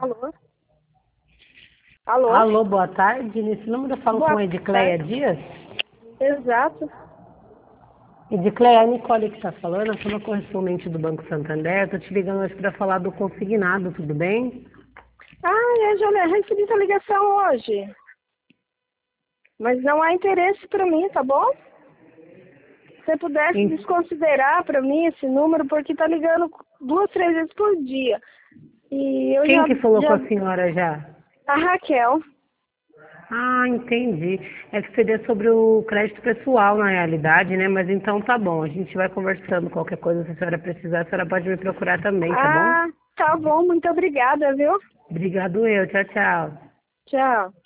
Alô? Alô? Alô, boa tarde. Nesse número eu falo com a Edicleia Dias. Exato. Edicleia, a Nicole que está falando, eu sou uma correspondente do Banco Santander. Estou te ligando hoje para falar do consignado, tudo bem? Eu já recebi essa ligação hoje. Mas não há interesse para mim, tá bom? Se você pudesse desconsiderar para mim esse número, porque tá ligando 2, 3 vezes por dia. E eu Quem que falou com a senhora já? A Raquel. Ah, entendi. É que seria sobre o crédito pessoal, na realidade, né? Mas então tá bom, a gente vai conversando. Qualquer coisa, se a senhora precisar, a senhora pode me procurar também, tá bom? Tá bom. Muito obrigada, viu? Obrigado eu. Tchau, tchau. Tchau.